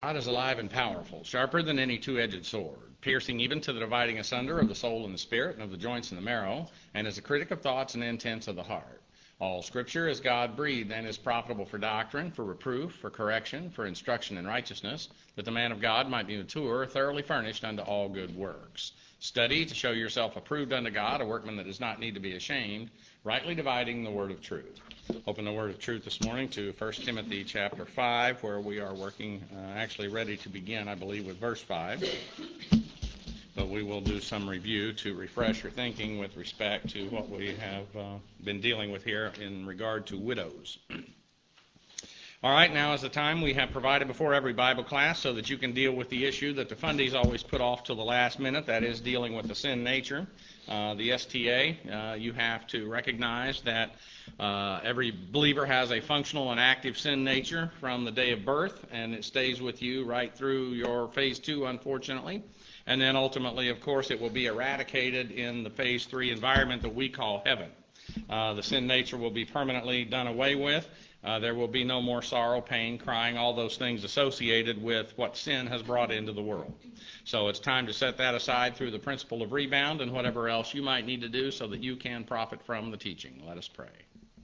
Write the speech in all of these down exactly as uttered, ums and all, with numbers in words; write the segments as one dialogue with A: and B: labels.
A: God is alive and powerful, sharper than any two-edged sword, piercing even to the dividing asunder of the soul and the spirit, and of the joints and the marrow, and is a critic of thoughts and intents of the heart. All Scripture is God-breathed and is profitable for doctrine, for reproof, for correction, for instruction in righteousness, that the man of God might be mature, thoroughly furnished unto all good works. Study to show yourself approved unto God, a workman that does not need to be ashamed, rightly dividing the word of truth. Open the word of truth this morning to First Timothy chapter five, where we are working, uh, actually ready to begin, I believe, with verse five. But we will do some review to refresh your thinking with respect to what we have uh, been dealing with here in regard to widows. All right, now is the time we have provided before every Bible class so that you can deal with the issue that the fundies always put off till the last minute, that is dealing with the sin nature. Uh, the S T A, uh, you have to recognize that uh, every believer has a functional and active sin nature from the day of birth, and it stays with you right through your phase two, unfortunately. And then ultimately, of course, it will be eradicated in the phase three environment that we call heaven. Uh, the sin nature will be permanently done away with. Uh, there will be no more sorrow, pain, crying, all those things associated with what sin has brought into the world. So it's time to set that aside through the principle of rebound and whatever else you might need to do so that you can profit from the teaching. Let us pray.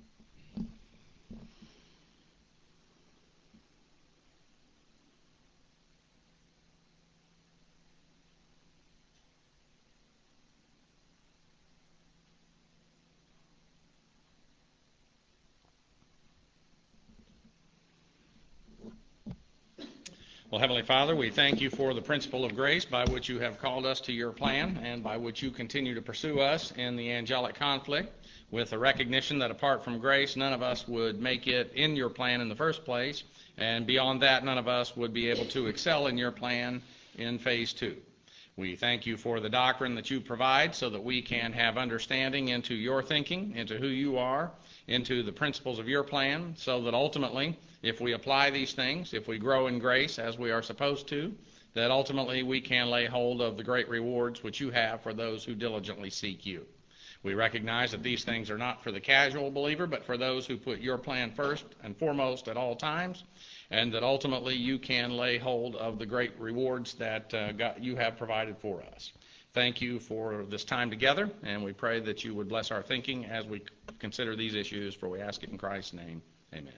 A: Well, Heavenly Father, we thank you for the principle of grace by which you have called us to your plan and by which you continue to pursue us in the angelic conflict with the recognition that apart from grace, none of us would make it in your plan in the first place, and beyond that, none of us would be able to excel in your plan in phase two. We thank you for the doctrine that you provide so that we can have understanding into your thinking, into who you are, into the principles of your plan, so that ultimately, if we apply these things, if we grow in grace as we are supposed to, that ultimately we can lay hold of the great rewards which you have for those who diligently seek you. We recognize that these things are not for the casual believer, but for those who put your plan first and foremost at all times, and that ultimately you can lay hold of the great rewards that uh, God, you have provided for us. Thank you for this time together, and we pray that you would bless our thinking as we consider these issues, for we ask it in Christ's name. Amen.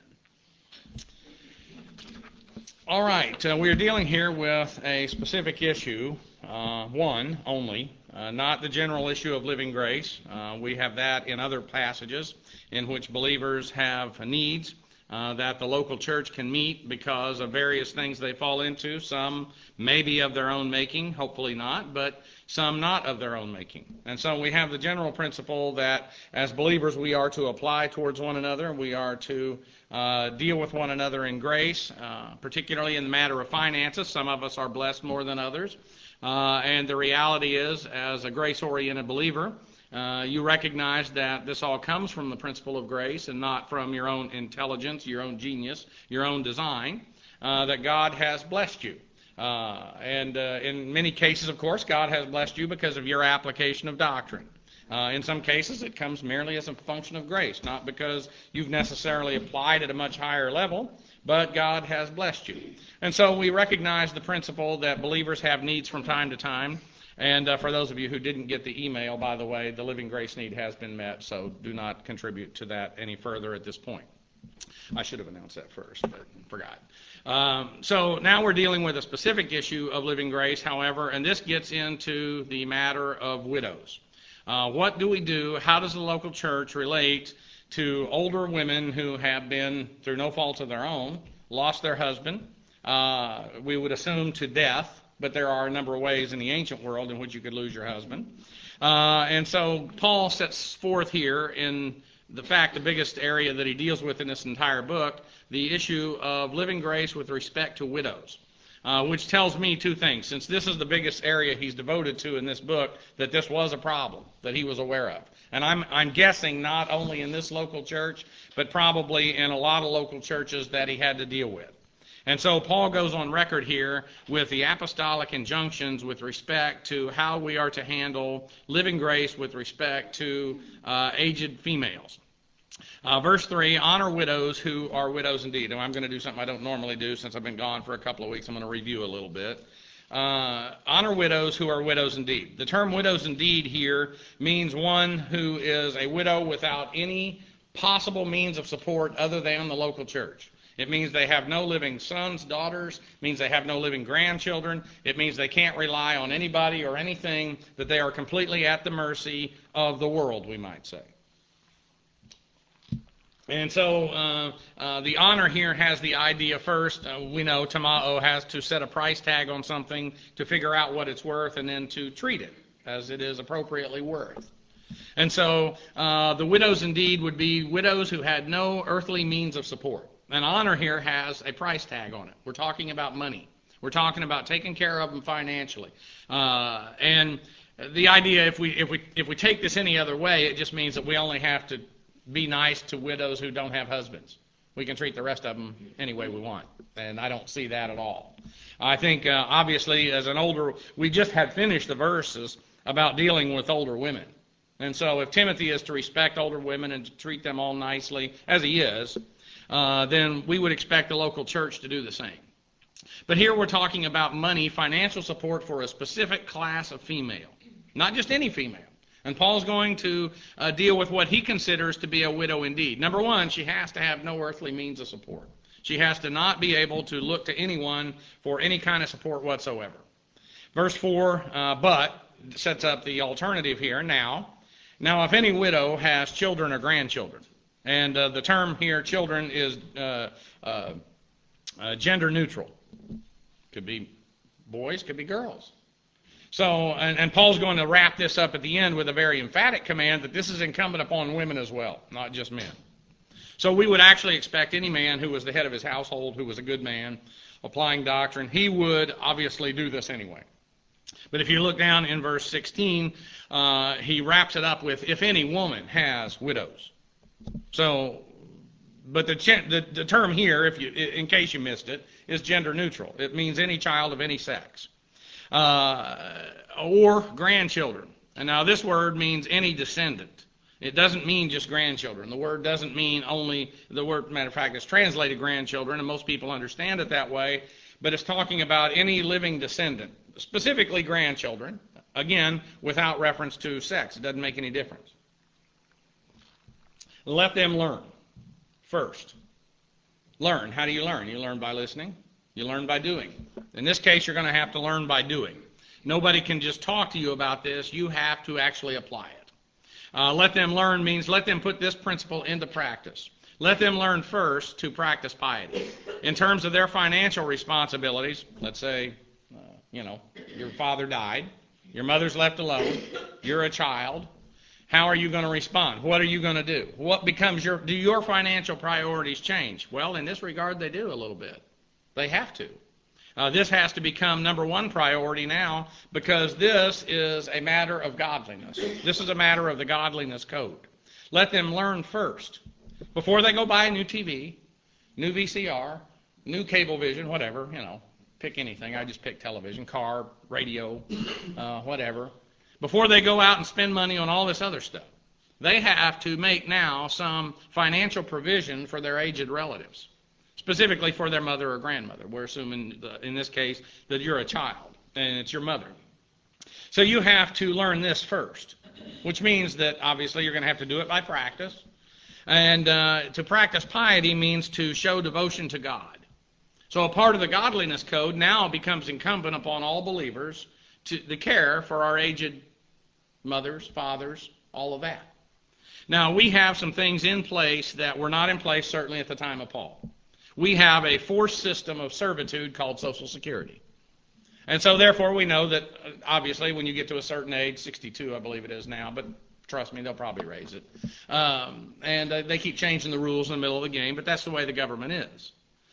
A: All right, uh, we are dealing here with a specific issue, uh, one only, uh, not the general issue of living grace. Uh, we have that in other passages in which believers have needs uh, that the local church can meet because of various things they fall into. Some may be of their own making, hopefully not, but some not of their own making. And so we have the general principle that as believers we are to apply towards one another. We are to uh, deal with one another in grace, uh, particularly in the matter of finances. Some of us are blessed more than others. Uh, and the reality is, as a grace-oriented believer, uh, you recognize that this all comes from the principle of grace and not from your own intelligence, your own genius, your own design, uh, that God has blessed you. Uh, and uh, in many cases, of course, God has blessed you because of your application of doctrine. Uh, in some cases, it comes merely as a function of grace, not because you've necessarily applied at a much higher level, but God has blessed you. And so we recognize the principle that believers have needs from time to time. And uh, for those of you who didn't get the email, by the way, the living grace need has been met, so do not contribute to that any further at this point. I should have announced that first, but forgot. Um, so now we're dealing with a specific issue of living grace, however, and this gets into the matter of widows. Uh, what do we do? How does the local church relate to older women who have been, through no fault of their own, lost their husband? Uh, we would assume to death, but there are a number of ways in the ancient world in which you could lose your husband. Uh, and so Paul sets forth here in the fact, the biggest area that he deals with in this entire book, the issue of living grace with respect to widows, uh, which tells me two things. Since this is the biggest area he's devoted to in this book, that this was a problem that he was aware of. And I'm, I'm guessing not only in this local church, but probably in a lot of local churches that he had to deal with. And so Paul goes on record here with the apostolic injunctions with respect to how we are to handle living grace with respect to uh, aged females. Uh, verse three, honor widows who are widows indeed. Now, I'm going to do something I don't normally do since I've been gone for a couple of weeks. I'm going to review a little bit. Uh, honor widows who are widows indeed. The term widows indeed here means one who is a widow without any possible means of support other than the local church. It means they have no living sons, daughters. It means they have no living grandchildren. It means they can't rely on anybody or anything, that they are completely at the mercy of the world, we might say. And so uh, uh, the honor here has the idea first. Uh, we know tamao has to set a price tag on something to figure out what it's worth and then to treat it as it is appropriately worth. And so uh, the widows indeed would be widows who had no earthly means of support. And honor here has a price tag on it. We're talking about money. We're talking about taking care of them financially. Uh, and the idea, if we if we if we take this any other way, it just means that we only have to be nice to widows who don't have husbands. We can treat the rest of them any way we want, and I don't see that at all. I think, uh, obviously, as an older, we just had finished the verses about dealing with older women. And so if Timothy is to respect older women and to treat them all nicely, as he is, uh, then we would expect the local church to do the same. But here we're talking about money, financial support for a specific class of female, not just any female. And Paul's going to uh, deal with what he considers to be a widow indeed. Number one, she has to have no earthly means of support. She has to not be able to look to anyone for any kind of support whatsoever. Verse four, uh, but, sets up the alternative here. Now, now if any widow has children or grandchildren, and uh, the term here, children, is uh, uh, uh, gender neutral. Could be boys, could be girls. So, and, and Paul's going to wrap this up at the end with a very emphatic command that this is incumbent upon women as well, not just men. So we would actually expect any man who was the head of his household, who was a good man, applying doctrine, he would obviously do this anyway. But if you look down in verse sixteen, uh, he wraps it up with, if any woman has widows. So, but the, the, the term here, if you, in case you missed it, is gender neutral. It means any child of any sex. Uh, or grandchildren. And now this word means any descendant. It doesn't mean just grandchildren. The word doesn't mean only, the word, matter of fact, it's translated grandchildren, and most people understand it that way, but it's talking about any living descendant, specifically grandchildren, again, without reference to sex. It doesn't make any difference. Let them learn first. Learn. How do you learn? You learn by listening. You learn by doing. In this case, you're going to have to learn by doing. Nobody can just talk to you about this. You have to actually apply it. Uh, let them learn means let them put this principle into practice. Let them learn first to practice piety. In terms of their financial responsibilities, let's say, uh, you know, your father died, your mother's left alone, you're a child. How are you going to respond? What are you going to do? What becomes your, do your financial priorities change? Well, in this regard, they do a little bit. They have to. Uh, this has to become number one priority now, because this is a matter of godliness. This is a matter of the godliness code. Let them learn first. Before they go buy a new T V, new V C R, new cable vision, whatever, you know, pick anything. I just pick television, car, radio, uh, whatever. Before they go out and spend money on all this other stuff, they have to make now some financial provision for their aged relatives. Specifically for their mother or grandmother. We're assuming, in this case, that you're a child, and it's your mother. So you have to learn this first, which means that, obviously, you're going to have to do it by practice. And uh, to practice piety means to show devotion to God. So a part of the godliness code now becomes incumbent upon all believers to the care for our aged mothers, fathers, all of that. Now, we have some things in place that were not in place, certainly, at the time of Paul. We have a forced system of servitude called Social Security. And so, therefore, we know that, obviously, when you get to a certain age, sixty-two, I believe it is now, but trust me, they'll probably raise it. Um, and uh, they keep changing the rules in the middle of the game, but that's the way the government is.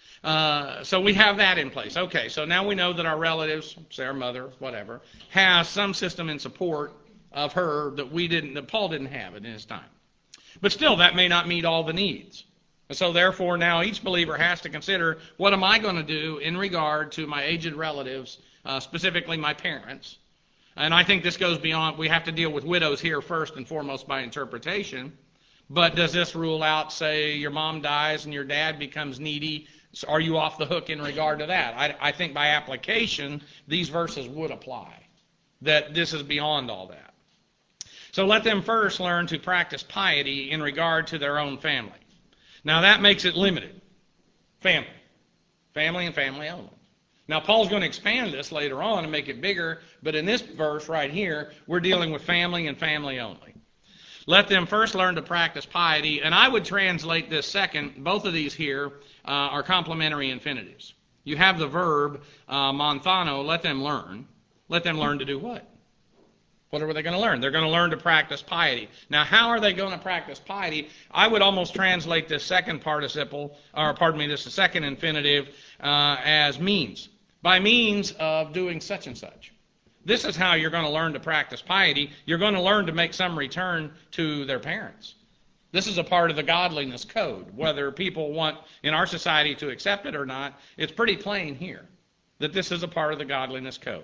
A: Uh, so we have that in place. Okay, so now we know that our relatives, say our mother, whatever, has some system in support of her that we didn't, that Paul didn't have it in his time. But still, that may not meet all the needs. And so therefore now each believer has to consider, what am I going to do in regard to my aged relatives, uh, specifically my parents? And I think this goes beyond, we have to deal with widows here first and foremost by interpretation. But does this rule out, say, your mom dies and your dad becomes needy? So are you off the hook in regard to that? I, I think by application, these verses would apply, that this is beyond all that. So let them first learn to practice piety in regard to their own family. Now that makes it limited. Family. Family and family only. Now Paul's going to expand this later on and make it bigger, but in this verse right here, we're dealing with family and family only. Let them first learn to practice piety, and I would translate this second. Both of these here uh, are complementary infinitives. You have the verb uh, monthano, let them learn. Let them learn to do what? What are they going to learn? They're going to learn to practice piety. Now, how are they going to practice piety? I would almost translate this second participle, or pardon me, this second infinitive, uh, as means. By means of doing such and such. This is how you're going to learn to practice piety. You're going to learn to make some return to their parents. This is a part of the godliness code. Whether people want in our society to accept it or not, it's pretty plain here that this is a part of the godliness code.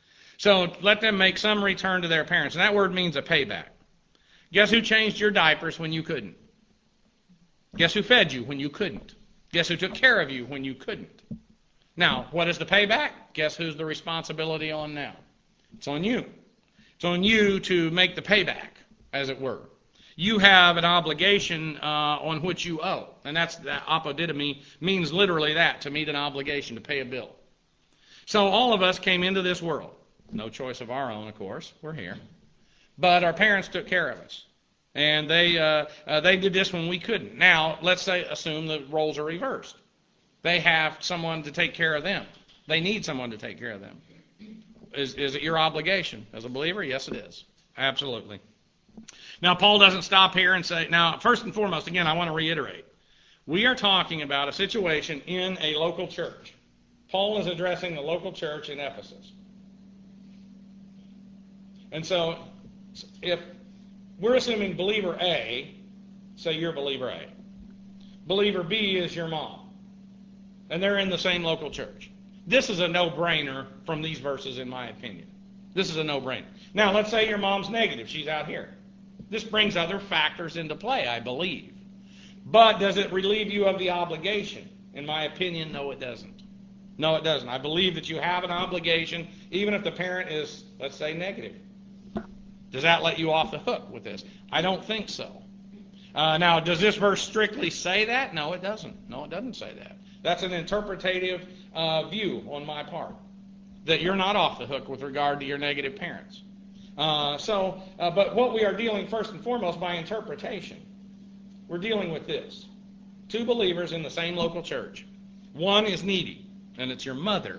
A: So let them make some return to their parents. And that word means a payback. Guess who changed your diapers when you couldn't? Guess who fed you when you couldn't? Guess who took care of you when you couldn't? Now, what is the payback? Guess who's the responsibility on now? It's on you. It's on you to make the payback, as it were. You have an obligation uh, on which you owe. And that's that apodidomi means literally that, to meet an obligation, to pay a bill. So all of us came into this world. No choice of our own, of course. We're here. But our parents took care of us. And they uh, uh, they did this when we couldn't. Now, let's say, assume the roles are reversed. They have someone to take care of them. They need someone to take care of them. Is, is it your obligation as a believer? Yes, it is. Absolutely. Now, Paul doesn't stop here and say, now, first and foremost, again, I want to reiterate. We are talking about a situation in a local church. Paul is addressing the local church in Ephesus. And so, if we're assuming believer A, say you're believer A. Believer B is your mom. And they're in the same local church. This is a no-brainer from these verses, in my opinion. This is a no-brainer. Now, let's say your mom's negative. She's out here. This brings other factors into play, I believe. But does it relieve you of the obligation? In my opinion, no, it doesn't. No, it doesn't. I believe that you have an obligation, even if the parent is, let's say, negative. Does that let you off the hook with this? I don't think so. Uh, now, does this verse strictly say that? No, it doesn't. No, it doesn't say that. That's an interpretative uh, view on my part, that you're not off the hook with regard to your negative parents. Uh, so, uh, but what we are dealing first and foremost by interpretation, we're dealing with this. Two believers in the same local church. One is needy, and it's your mother.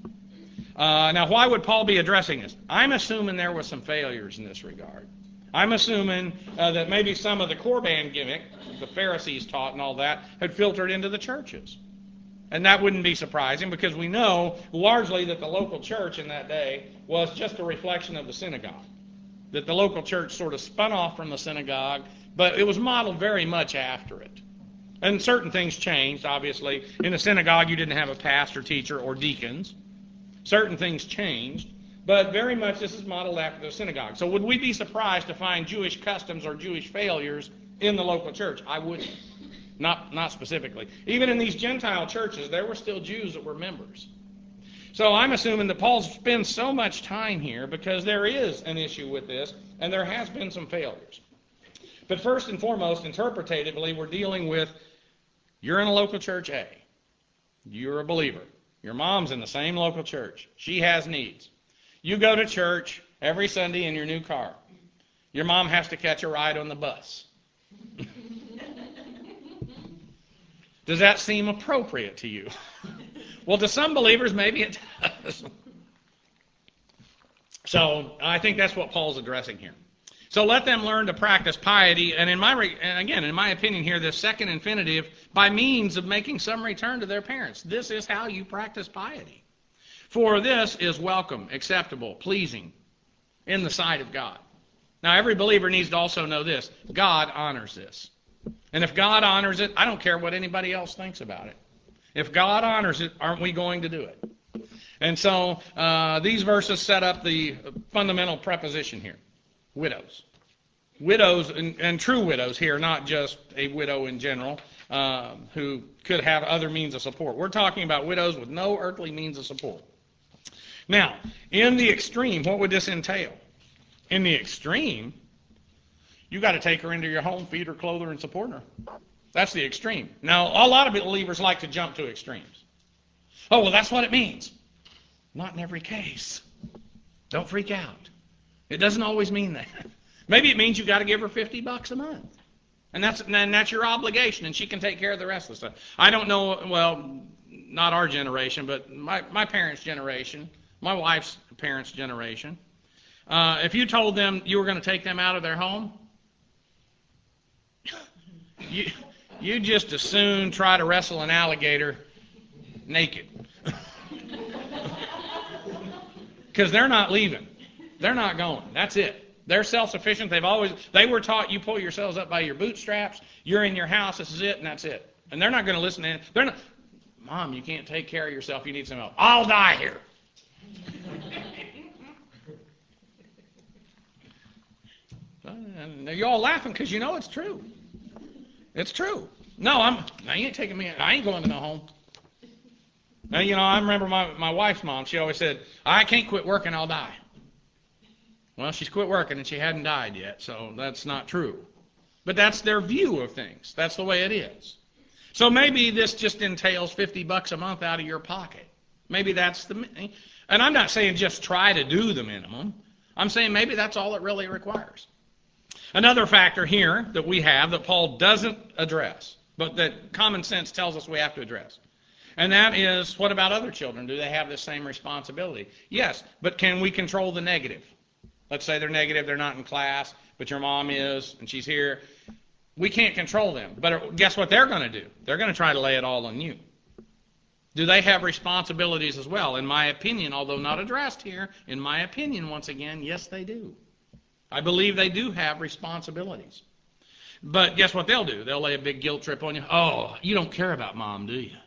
A: Uh, now, why would Paul be addressing this? I'm assuming there were some failures in this regard. I'm assuming uh, that maybe some of the Korban gimmick, the Pharisees taught and all that, had filtered into the churches. And that wouldn't be surprising because we know largely that the local church in that day was just a reflection of the synagogue. That the local church sort of spun off from the synagogue, but it was modeled very much after it. And certain things changed, obviously. In the synagogue, you didn't have a pastor, teacher, or deacons. Certain things changed, but very much this is modeled after the synagogue. So would we be surprised to find Jewish customs or Jewish failures in the local church? I wouldn't. Not, not specifically. Even in these Gentile churches, there were still Jews that were members. So I'm assuming that Paul spends so much time here because there is an issue with this, and there has been some failures. But first and foremost, interpretatively, we're dealing with, you're in a local church A. You're a believer. Your mom's in the same local church. She has needs. You go to church every Sunday in your new car. Your mom has to catch a ride on the bus. Does that seem appropriate to you? Well, to some believers, maybe it does. So I think that's what Paul's addressing here. So let them learn to practice piety, and in my and again, in my opinion here, this second infinitive, by means of making some return to their parents. This is how you practice piety. For this is welcome, acceptable, pleasing in the sight of God. Now, every believer needs to also know this. God honors this. And if God honors it, I don't care what anybody else thinks about it. If God honors it, aren't we going to do it? And so uh, these verses set up the fundamental preposition here. Widows. widows and, and true widows here, not just a widow in general, um, who could have other means of support. We're talking about widows with no earthly means of support. Now, in the extreme, what would this entail? In the extreme, you got to take her into your home, feed her, clothe her, and support her. That's the extreme. Now, a lot of believers like to jump to extremes. Oh, well, that's what it means. Not in every case. Don't freak out. It doesn't always mean that. Maybe it means you got to give her fifty bucks a month. And that's and that's your obligation, and she can take care of the rest of the stuff. I don't know, well, not our generation, but my, my parents' generation, my wife's parents' generation. Uh, if you told them you were going to take them out of their home, you you just as soon try to wrestle an alligator naked. Because they're not leaving. They're not going. That's it. They're self-sufficient. They've always they were taught you pull yourselves up by your bootstraps. You're in your house. This is it, and that's it. And they're not going to listen to it. They're not. Mom, you can't take care of yourself. You need some help. I'll die here. And you're all laughing because you know it's true. It's true. No, I'm. I ain't taking me. I ain't going to no home. Now, you know, I remember my my wife's mom. She always said, "I can't quit working. I'll die." Well, she's quit working and she hadn't died yet, so that's not true. But that's their view of things. That's the way it is. So maybe this just entails fifty bucks a month out of your pocket. Maybe that's the, and I'm not saying just try to do the minimum. I'm saying maybe that's all it really requires. Another factor here that we have that Paul doesn't address, but that common sense tells us we have to address. And that is, what about other children? Do they have the same responsibility? Yes, but can we control the negative? Let's say they're negative, they're not in class, but your mom is, and she's here. We can't control them. But guess what they're going to do? They're going to try to lay it all on you. Do they have responsibilities as well? In my opinion, although not addressed here, in my opinion, once again, yes, they do. I believe they do have responsibilities. But guess what they'll do? They'll lay a big guilt trip on you. Oh, you don't care about mom, do you?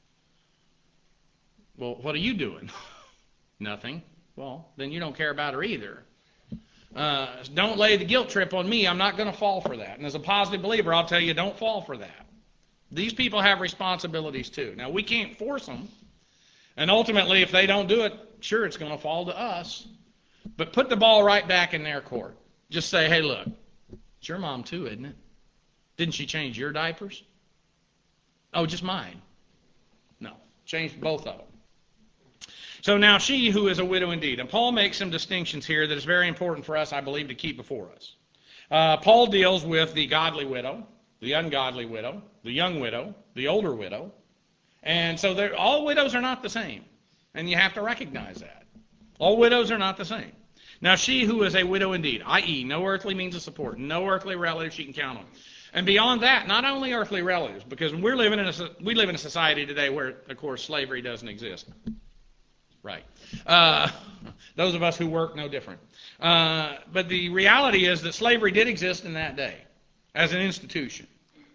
A: Well, what are you doing? Nothing. Well, then you don't care about her either. Uh, don't lay the guilt trip on me. I'm not going to fall for that. And as a positive believer, I'll tell you, don't fall for that. These people have responsibilities too. Now, we can't force them. And ultimately, if they don't do it, sure, it's going to fall to us. But put the ball right back in their court. Just say, hey, look, it's your mom too, isn't it? Didn't she change your diapers? Oh, just mine. No, change both of them. So now she who is a widow indeed. And Paul makes some distinctions here that is very important for us, I believe, to keep before us. Uh, Paul deals with the godly widow, the ungodly widow, the young widow, the older widow. And so all widows are not the same. And you have to recognize that. All widows are not the same. Now she who is a widow indeed, that is no earthly means of support, no earthly relatives she can count on. And beyond that, not only earthly relatives, because we're living in a, we live in a society today where, of course, slavery doesn't exist. Right. Uh, those of us who work know different. Uh, but the reality is that slavery did exist in that day as an institution.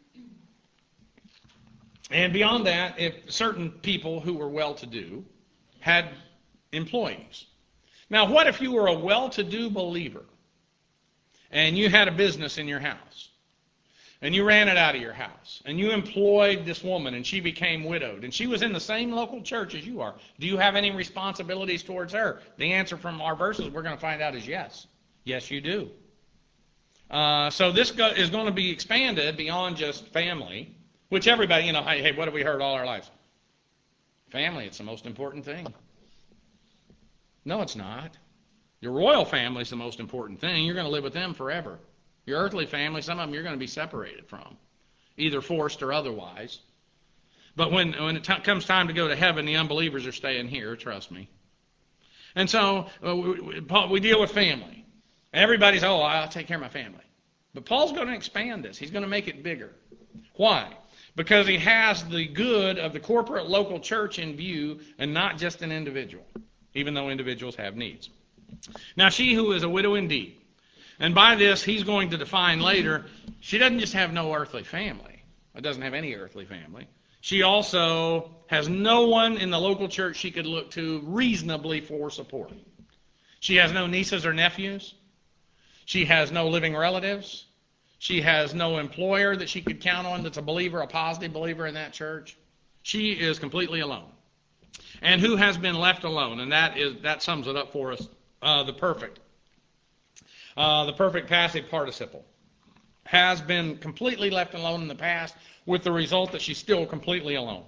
A: And beyond that, if certain people who were well-to-do had employees. Now, what if you were a well-to-do believer and you had a business in your house? And you ran it out of your house, and you employed this woman, and she became widowed, and she was in the same local church as you are. Do you have any responsibilities towards her? The answer from our verses we're going to find out is yes. Yes, you do. Uh, so this go- is going to be expanded beyond just family, which everybody, you know, hey, hey, what have we heard all our lives? Family, it's the most important thing. No, it's not. Your royal family is the most important thing. You're going to live with them forever. Your earthly family, some of them you're going to be separated from, either forced or otherwise. But when, when it t- comes time to go to heaven, the unbelievers are staying here, trust me. And so uh, we, we deal with family. Everybody's, oh, I'll take care of my family. But Paul's going to expand this. He's going to make it bigger. Why? Because he has the good of the corporate local church in view and not just an individual, even though individuals have needs. Now, she who is a widow indeed, and by this, he's going to define later, she doesn't just have no earthly family. It doesn't have any earthly family. She also has no one in the local church she could look to reasonably for support. She has no nieces or nephews. She has no living relatives. She has no employer that she could count on that's a believer, a positive believer in that church. She is completely alone. And who has been left alone? And that is that sums it up for us. Uh, the perfect. Uh, the perfect passive participle. Has been completely left alone in the past, with the result that she's still completely alone.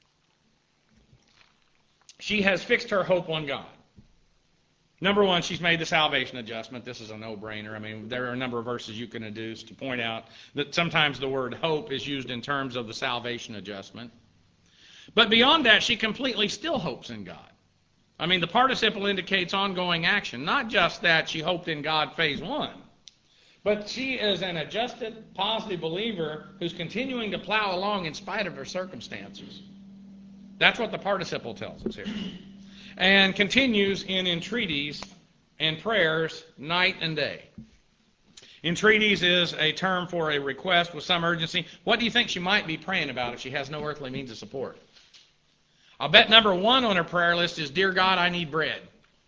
A: She has fixed her hope on God. Number one, she's made the salvation adjustment. This is a no-brainer. I mean, there are a number of verses you can deduce to point out that sometimes the word hope is used in terms of the salvation adjustment. But beyond that, she completely still hopes in God. I mean, the participle indicates ongoing action, not just that she hoped in God phase one, but she is an adjusted, positive believer who's continuing to plow along in spite of her circumstances. That's what the participle tells us here. And continues in entreaties and prayers night and day. Entreaties is a term for a request with some urgency. What do you think she might be praying about if she has no earthly means of support? I'll bet number one on her prayer list is, Dear God, I need bread.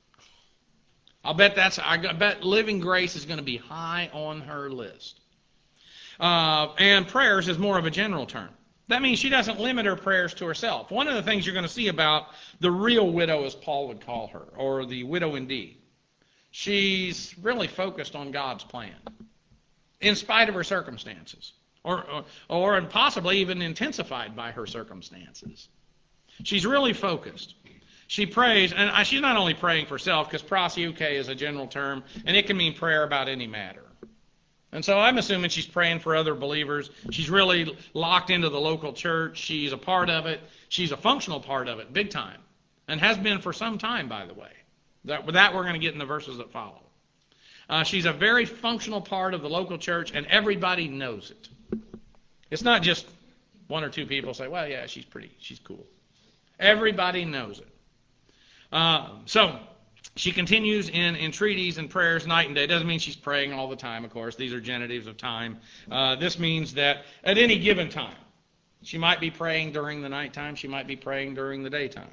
A: I'll bet that's. I bet living grace is going to be high on her list. Uh, and prayers is more of a general term. That means she doesn't limit her prayers to herself. One of the things you're going to see about the real widow, as Paul would call her, or the widow indeed, she's really focused on God's plan, in spite of her circumstances, or, or, or possibly even intensified by her circumstances. She's really focused. She prays, and she's not only praying for herself, because proseuche is a general term, and it can mean prayer about any matter. And so I'm assuming she's praying for other believers. She's really locked into the local church. She's a part of it. She's a functional part of it, big time, and has been for some time, by the way. That, that we're going to get in the verses that follow. Uh, she's a very functional part of the local church, and everybody knows it. It's not just one or two people say, well, yeah, she's pretty, she's cool. Everybody knows it. Uh, so she continues in entreaties and prayers night and day. It doesn't mean she's praying all the time, of course. These are genitives of time. Uh, this means that at any given time, she might be praying during the nighttime. She might be praying during the daytime.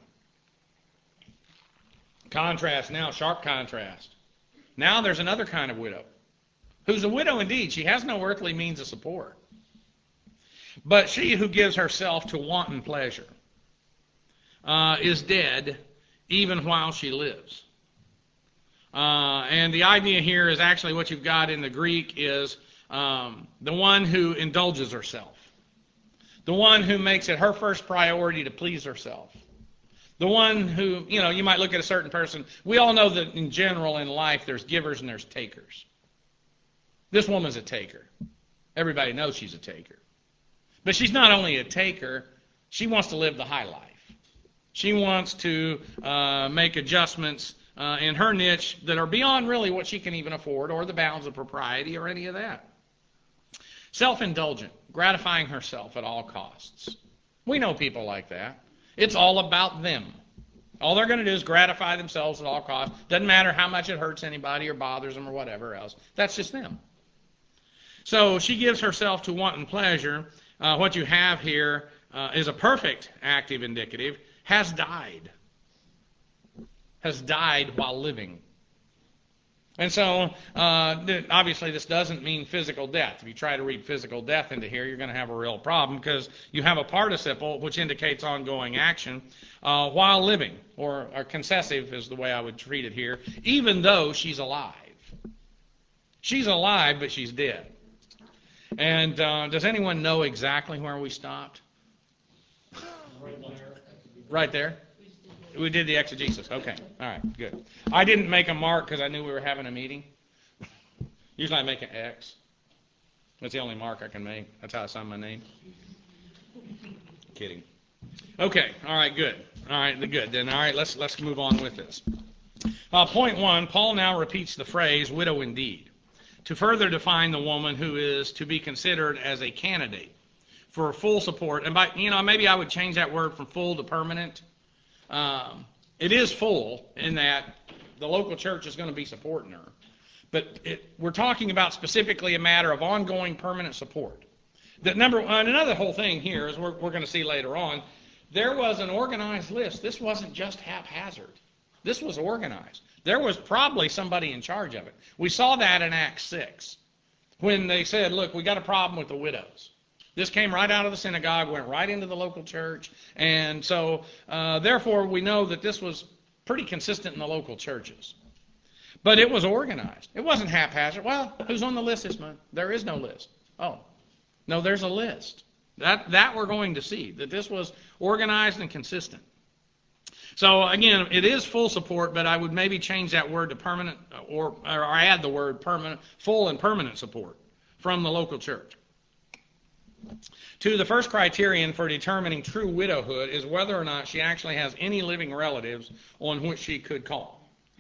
A: Contrast now, sharp contrast. Now there's another kind of widow, who's a widow indeed. She has no earthly means of support. But she who gives herself to wanton pleasure uh, is dead even while she lives. Uh, and the idea here is actually what you've got in the Greek is um, the one who indulges herself. The one who makes it her first priority to please herself. The one who, you know, you might look at a certain person. We all know that in general in life there's givers and there's takers. This woman's a taker. Everybody knows she's a taker. But she's not only a taker, she wants to live the high life. She wants to uh, make adjustments uh, in her niche that are beyond really what she can even afford or the bounds of propriety or any of that. Self-indulgent, gratifying herself at all costs. We know people like that. It's all about them. All they're going to do is gratify themselves at all costs. Doesn't matter how much it hurts anybody or bothers them or whatever else. That's just them. So she gives herself to wanton pleasure. Uh, what you have here uh, is a perfect active indicative. Has died. Has died while living. And so, uh, th- obviously, this doesn't mean physical death. If you try to read physical death into here, you're going to have a real problem because you have a participle which indicates ongoing action uh, while living, or, or concessive is the way I would treat it here, even though she's alive. She's alive, but she's dead. And uh, does anyone know exactly where we stopped? Right there? We did the exegesis. Okay. All right. Good. I didn't make a mark because I knew we were having a meeting. Usually I make an X. That's the only mark I can make. That's how I sign my name. Kidding. Okay. All right. Good. All right. Good. Then, all right, let's, let's move on with this. Uh, point one, Paul now repeats the phrase, widow indeed, to further define the woman who is to be considered as a candidate for full support. And by, you know, maybe I would change that word from full to permanent. Um, it is full in that the local church is going to be supporting her. But it, we're talking about specifically a matter of ongoing permanent support. The number, uh, another whole thing here is we're, we're going to see later on, there was an organized list. This wasn't just haphazard. This was organized. There was probably somebody in charge of it. We saw that in Acts six when they said, look, we got a problem with the widows. This came right out of the synagogue, went right into the local church, and so uh, therefore we know that this was pretty consistent in the local churches. But it was organized. It wasn't haphazard. Well, who's on the list this month? There is no list. Oh, no, there's a list. That that we're going to see, that this was organized and consistent. So again, it is full support, but I would maybe change that word to permanent, or, or add the word permanent, full and permanent support from the local church. Two, the first criterion for determining true widowhood is whether or not she actually has any living relatives on which she could call.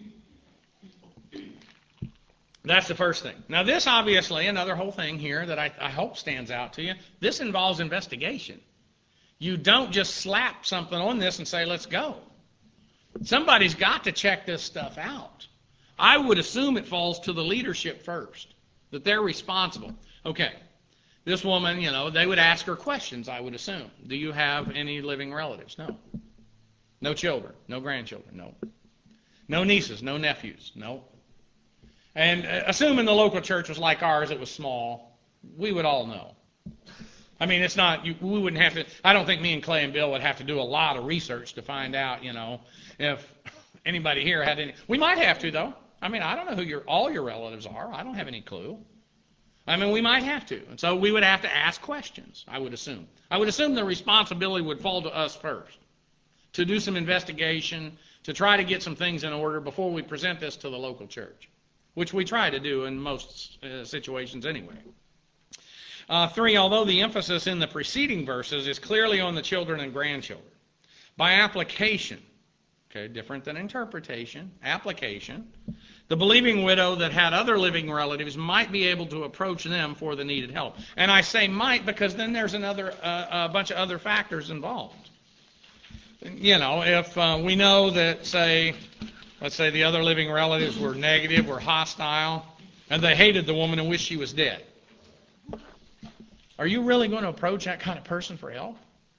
A: That's the first thing. Now this obviously, another whole thing here that I, I hope stands out to you, this involves investigation. You don't just slap something on this and say, let's go. Somebody's got to check this stuff out. I would assume it falls to the leadership first, that they're responsible. Okay, this woman, you know, they would ask her questions, I would assume. Do you have any living relatives? No. No children? No grandchildren? No. No nieces? No nephews? No. And assuming the local church was like ours, it was small, we would all know. I mean, it's not, you, we wouldn't have to, I don't think me and Clay and Bill would have to do a lot of research to find out, you know, if anybody here had any. We might have to, though. I mean, I don't know who your all your relatives are. I don't have any clue. I mean, we might have to. And so we would have to ask questions, I would assume. I would assume the responsibility would fall to us first, to do some investigation, to try to get some things in order before we present this to the local church, which we try to do in most uh, situations anyway. Uh, three, although the emphasis in the preceding verses is clearly on the children and grandchildren, by application, okay, different than interpretation, application, the believing widow that had other living relatives might be able to approach them for the needed help. And I say might because then there's another uh, a bunch of other factors involved. You know, if uh, we know that, say, let's say the other living relatives were negative, were hostile, and they hated the woman and wished she was dead. Are you really going to approach that kind of person for help?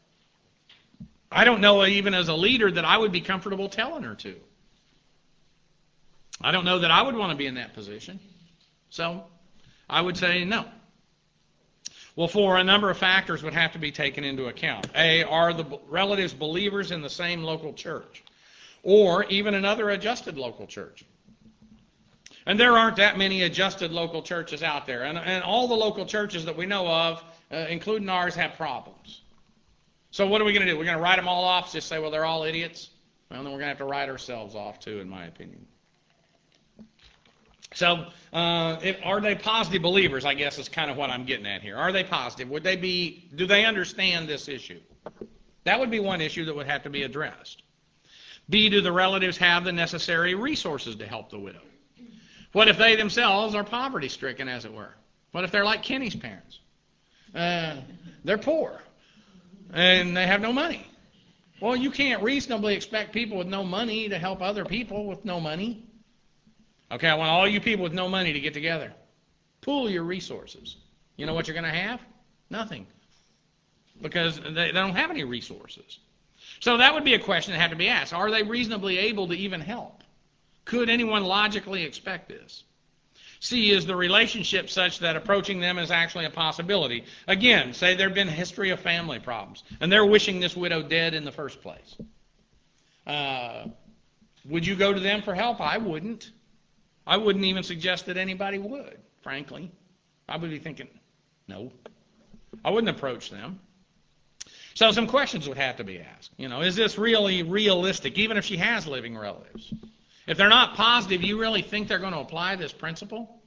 A: I don't know, even as a leader, that I would be comfortable telling her to. I don't know that I would want to be in that position. So I would say no. Well, four, a number of factors would have to be taken into account. A, are the relatives believers in the same local church? Or even another adjusted local church? And there aren't that many adjusted local churches out there. And, and all the local churches that we know of, uh, including ours, have problems. So what are we going to do? We're going to write them all off, just say, well, they're all idiots? Well, then we're going to have to write ourselves off, too, in my opinion. So uh, if, are they positive believers, I guess is kind of what I'm getting at here. Are they positive? Would they be? Do they understand this issue? That would be one issue that would have to be addressed. B, do the relatives have the necessary resources to help the widow? What if they themselves are poverty-stricken, as it were? What if they're like Kenny's parents? Uh, they're poor, and they have no money. Well, you can't reasonably expect people with no money to help other people with no money. Okay, I want all you people with no money to get together. Pool your resources. You know what you're going to have? Nothing. Because they, they don't have any resources. So that would be a question that had to be asked. Are they reasonably able to even help? Could anyone logically expect this? C, is the relationship such that approaching them is actually a possibility? Again, say there have been a history of family problems, and they're wishing this widow dead in the first place. Uh, would you go to them for help? I wouldn't. I wouldn't even suggest that anybody would, frankly. I would be thinking, no. I wouldn't approach them. So some questions would have to be asked. You know, is this really realistic, even if she has living relatives? If they're not positive, you really think they're going to apply this principle?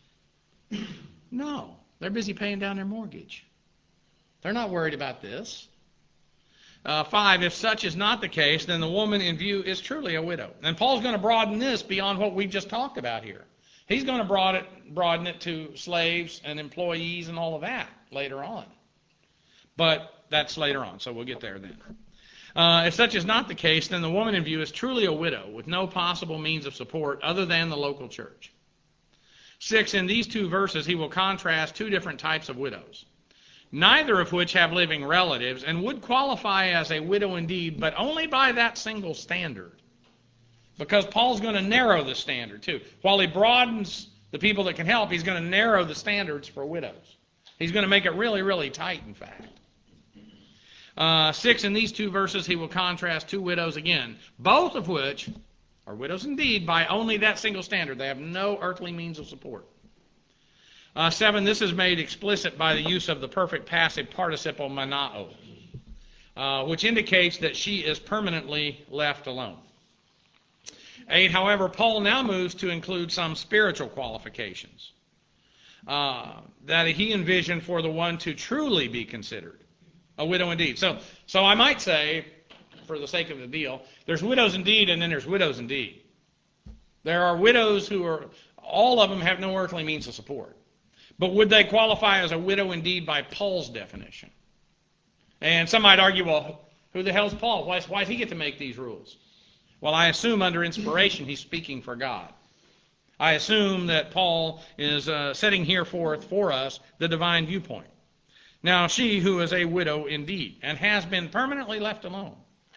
A: No. They're busy paying down their mortgage. They're not worried about this. Uh, five, if such is not the case, then the woman in view is truly a widow. And Paul's going to broaden this beyond what we've just talked about here. He's going to broaden it, broaden it to slaves and employees and all of that later on. But that's later on, so we'll get there then. Uh, if such is not the case, then the woman in view is truly a widow with no possible means of support other than the local church. Six, in these two verses, he will contrast two different types of widows, neither of which have living relatives and would qualify as a widow indeed, but only by that single standard. Because Paul's going to narrow the standard too. While he broadens the people that can help, he's going to narrow the standards for widows. He's going to make it really, really tight, in fact. Uh, six, in these two verses, he will contrast two widows again, both of which are widows indeed by only that single standard. They have no earthly means of support. Uh, seven, this is made explicit by the use of the perfect passive participle manao, uh, which indicates that she is permanently left alone. Eight, however, Paul now moves to include some spiritual qualifications uh, that he envisioned for the one to truly be considered a widow indeed. So, so I might say, for the sake of the deal, there's widows indeed and then there's widows indeed. There are widows who are, all of them have no earthly means of support. But would they qualify as a widow indeed by Paul's definition? And some might argue, well, who the hell's Paul? Why, why does he get to make these rules? Well, I assume under inspiration he's speaking for God. I assume that Paul is uh, setting here forth for us the divine viewpoint. Now, she who is a widow indeed and has been permanently left alone.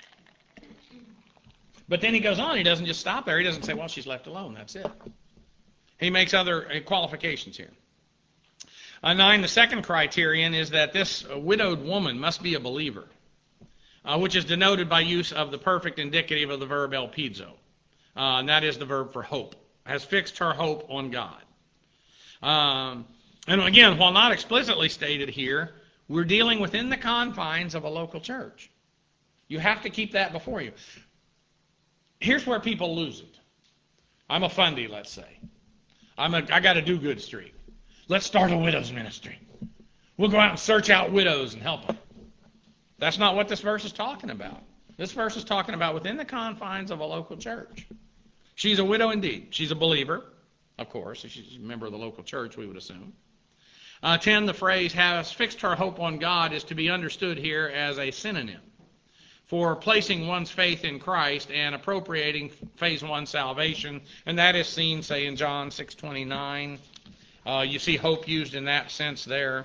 A: But then he goes on. He doesn't just stop there. He doesn't say, well, she's left alone. That's it. He makes other uh, qualifications here. Uh, nine, the second criterion is that this uh, widowed woman must be a believer, uh, which is denoted by use of the perfect indicative of the verb elpizo. Uh, and that is the verb for hope. Has fixed her hope on God. Um, and again, while not explicitly stated here, we're dealing within the confines of a local church. You have to keep that before you. Here's where people lose it. I'm a fundy, let's say. I'm a, I got a do-good streak. Let's start a widows ministry. We'll go out and search out widows and help them. That's not what this verse is talking about. This verse is talking about within the confines of a local church. She's a widow indeed. She's a believer, of course. If she's a member of the local church, we would assume. Uh, ten, the phrase has fixed her hope on God is to be understood here as a synonym for placing one's faith in Christ and appropriating phase one salvation. And that is seen, say, in John six twenty-nine. Uh, you see hope used in that sense there.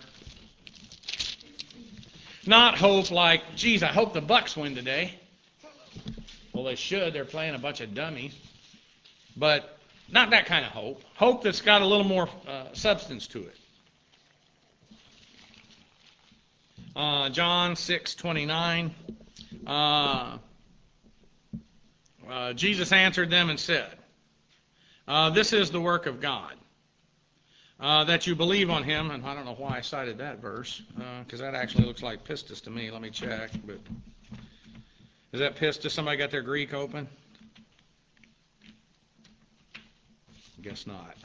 A: Not hope like, geez, I hope the Bucks win today. Well, they should. They're playing a bunch of dummies. But not that kind of hope. Hope that's got a little more uh, substance to it. Uh, John six twenty-nine. Uh, uh, Jesus answered them and said, uh, this is the work of God, uh, that you believe on him. And I don't know why I cited that verse, because uh, that actually looks like pistis to me. Let me check. But is that pistis? Somebody got their Greek open? Guess not.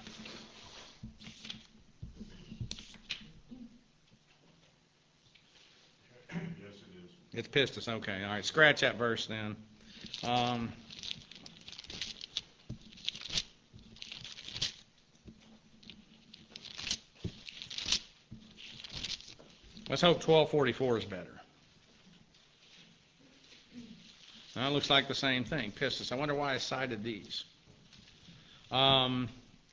A: It's pistis. Okay. All right. Scratch that verse then. Um, let's hope twelve forty-four is better. That looks like the same thing. Pistis. I wonder why I cited these. Um,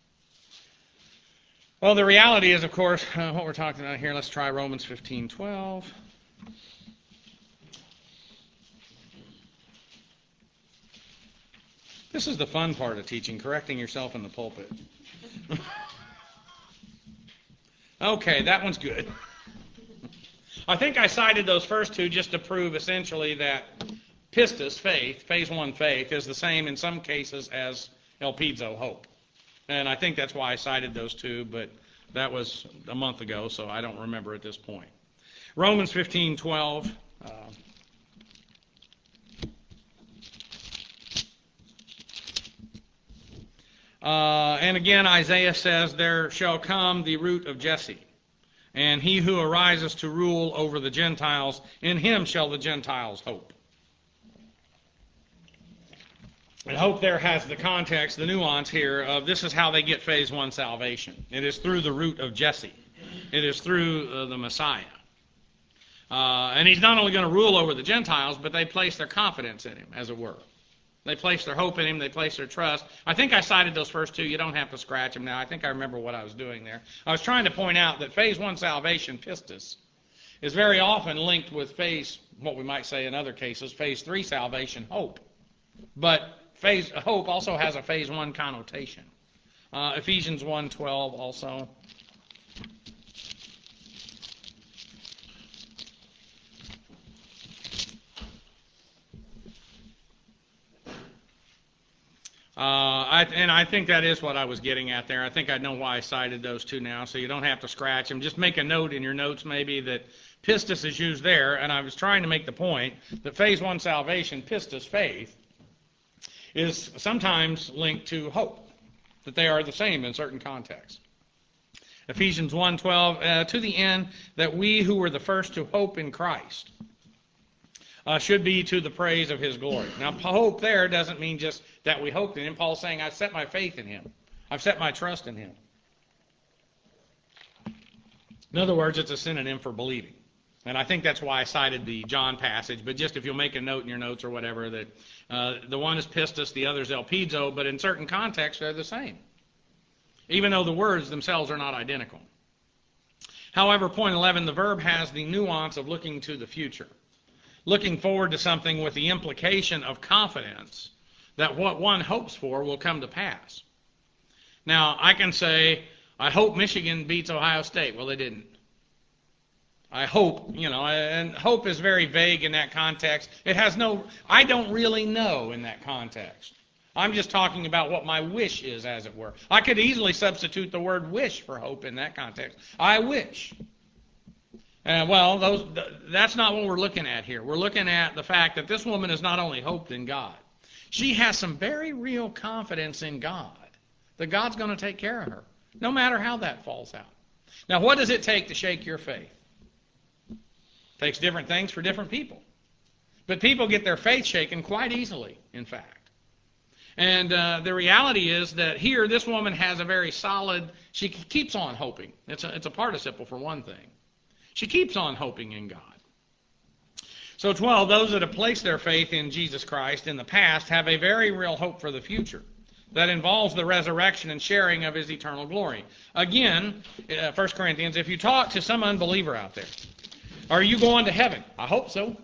A: well, the reality is, of course, uh, what we're talking about here. Let's try Romans fifteen twelve. This is the fun part of teaching, correcting yourself in the pulpit. Okay, that one's good. I think I cited those first two just to prove essentially that pistis, faith, phase one faith, is the same in some cases as elpizo, hope. And I think that's why I cited those two, but that was a month ago, so I don't remember at this point. Romans fifteen twelve. Uh, Uh, and again, Isaiah says, there shall come the root of Jesse, and he who arises to rule over the Gentiles, in him shall the Gentiles hope. And hope there has the context, the nuance here of this is how they get phase one salvation. It is through the root of Jesse. It is through uh, the Messiah. Uh, and he's not only going to rule over the Gentiles, but they place their confidence in him, as it were. They place their hope in him. They place their trust. I think I cited those first two. You don't have to scratch them now. I think I remember what I was doing there. I was trying to point out that phase one salvation, pistis, is very often linked with phase, what we might say in other cases, phase three salvation, hope. But phase hope also has a phase one connotation. Uh, Ephesians one twelve also. Uh, I, and I think that is what I was getting at there. I think I know why I cited those two now, so you don't have to scratch them. Just make a note in your notes maybe that pistis is used there, and I was trying to make the point that phase one salvation, pistis, faith, is sometimes linked to hope, that they are the same in certain contexts. Ephesians one twelve, uh, to the end that we who were the first to hope in Christ Uh, should be to the praise of his glory. Now, hope there doesn't mean just that we hoped in him. Paul's saying, I've set my faith in him. I've set my trust in him. In other words, it's a synonym for believing. And I think that's why I cited the John passage, but just if you'll make a note in your notes or whatever, that uh, the one is pistis, the other is elpizo, but in certain contexts they're the same, even though the words themselves are not identical. However, point eleven, the verb has the nuance of looking to the future, looking forward to something with the implication of confidence that what one hopes for will come to pass. Now, I can say, I hope Michigan beats Ohio State. Well, they didn't. I hope, you know, and hope is very vague in that context. It has no, I don't really know in that context. I'm just talking about what my wish is, as it were. I could easily substitute the word wish for hope in that context. I wish. Uh, well, those, th- that's not what we're looking at here. We're looking at the fact that this woman has not only hoped in God, she has some very real confidence in God, that God's going to take care of her, no matter how that falls out. Now, what does it take to shake your faith? It takes different things for different people. But people get their faith shaken quite easily, in fact. And uh, the reality is that here, this woman has a very solid, she keeps on hoping. It's a, it's a participle for one thing. She keeps on hoping in God. So twelve, those that have placed their faith in Jesus Christ in the past have a very real hope for the future that involves the resurrection and sharing of his eternal glory. Again, uh, First Corinthians, if you talk to some unbeliever out there, are you going to heaven? I hope so.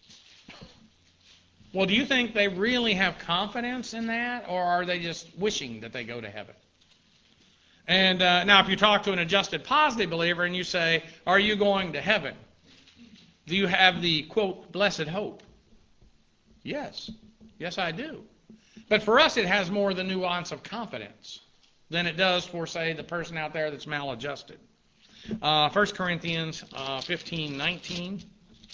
A: Well, do you think they really have confidence in that, or are they just wishing that they go to heaven? And uh, now if you talk to an adjusted positive believer and you say, are you going to heaven? Do you have the, quote, blessed hope? Yes. Yes, I do. But for us, it has more the nuance of confidence than it does for, say, the person out there that's maladjusted. Uh, First Corinthians uh, fifteen nineteen.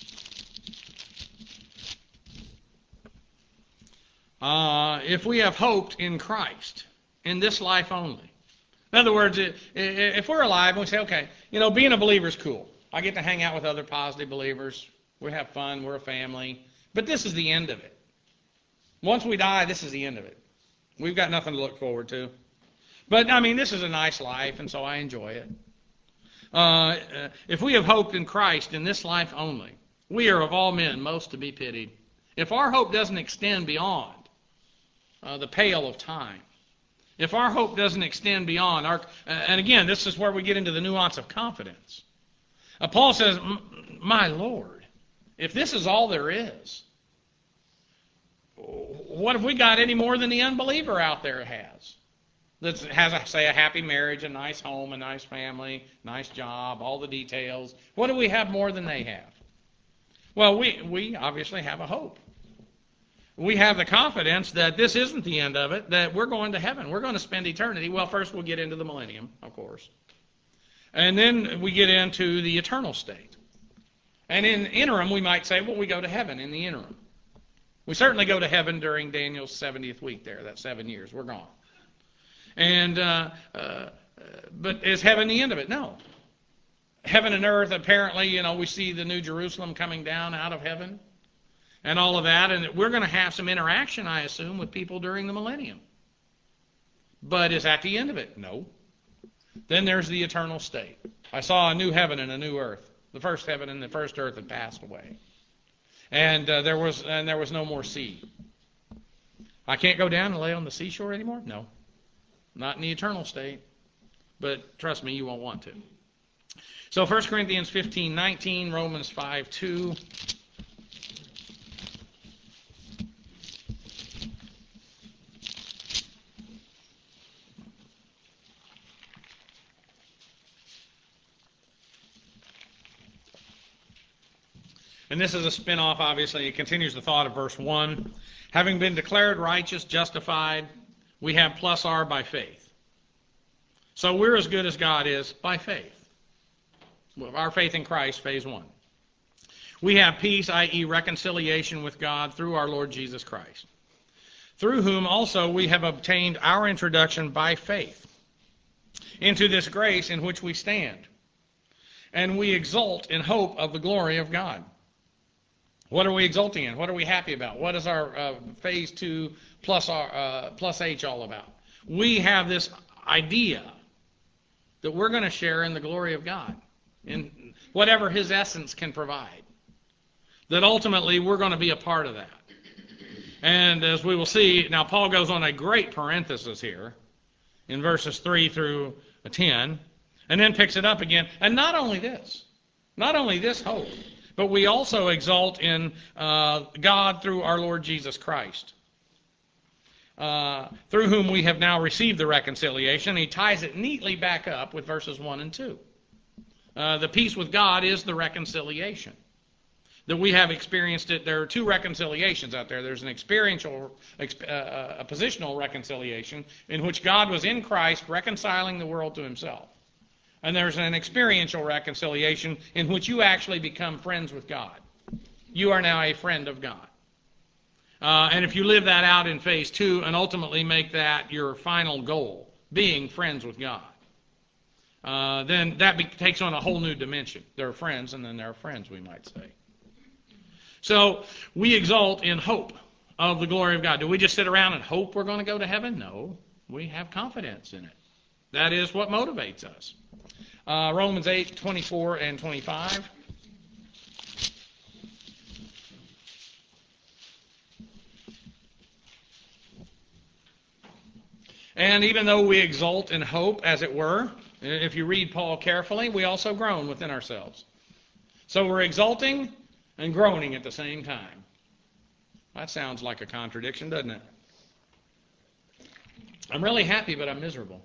A: Uh, if we have hoped in Christ, in this life only. In other words, if we're alive and we say, okay, you know, being a believer is cool. I get to hang out with other positive believers. We have fun. We're a family. But this is the end of it. Once we die, this is the end of it. We've got nothing to look forward to. But, I mean, this is a nice life, and so I enjoy it. Uh, if we have hoped in Christ in this life only, we are of all men most to be pitied. If our hope doesn't extend beyond uh, the pale of time, if our hope doesn't extend beyond our, and again, this is where we get into the nuance of confidence. Uh, Paul says, my Lord, if this is all there is, what have we got any more than the unbeliever out there has? That has, say, a happy marriage, a nice home, a nice family, nice job, all the details. What do we have more than they have? Well, we, we obviously have a hope. We have the confidence that this isn't the end of it, that we're going to heaven. We're going to spend eternity. Well, first we'll get into the millennium, of course. And then we get into the eternal state. And in the interim, we might say, well, we go to heaven in the interim. We certainly go to heaven during Daniel's seventieth week there, that seven years. We're gone. And uh, uh, but is heaven the end of it? No. Heaven and earth, apparently, you know, we see the New Jerusalem coming down out of heaven and all of that, and we're going to have some interaction, I assume, with people during the millennium. But is that the end of it? No. Then there's the eternal state. I saw a new heaven and a new earth. The first heaven and the first earth had passed away. And uh, there was and there was no more sea. I can't go down and lay on the seashore anymore? No. Not in the eternal state. But trust me, you won't want to. So First Corinthians fifteen nineteen, Romans five two. And this is a spin-off, obviously. It continues the thought of verse one. Having been declared righteous, justified, we have plus R by faith. So we're as good as God is by faith. Our faith in Christ, phase one. We have peace, that is reconciliation with God through our Lord Jesus Christ, through whom also we have obtained our introduction by faith into this grace in which we stand. And we exult in hope of the glory of God. What are we exulting in? What are we happy about? What is our uh, phase two plus, our, uh, plus H all about? We have this idea that we're going to share in the glory of God, in whatever His essence can provide. That ultimately we're going to be a part of that. And as we will see, now Paul goes on a great parenthesis here in verses three through ten, and then picks it up again. And not only this, not only this hope, but we also exult in uh, God through our Lord Jesus Christ, uh, through whom we have now received the reconciliation. He ties it neatly back up with verses one and two. Uh, the peace with God is the reconciliation. That we have experienced it. There are two reconciliations out there. There's an experiential, uh, a positional reconciliation in which God was in Christ reconciling the world to Himself. And there's an experiential reconciliation in which you actually become friends with God. You are now a friend of God. Uh, and if you live that out in phase two and ultimately make that your final goal, being friends with God, uh, then that be- takes on a whole new dimension. There are friends, and then there are friends, we might say. So we exult in hope of the glory of God. Do we just sit around and hope we're going to go to heaven? No. We have confidence in it. That is what motivates us. Uh, Romans eight, twenty-four and twenty-five. And even though we exult in hope, as it were, if you read Paul carefully, we also groan within ourselves. So we're exulting and groaning at the same time. That sounds like a contradiction, doesn't it? I'm really happy, but I'm miserable.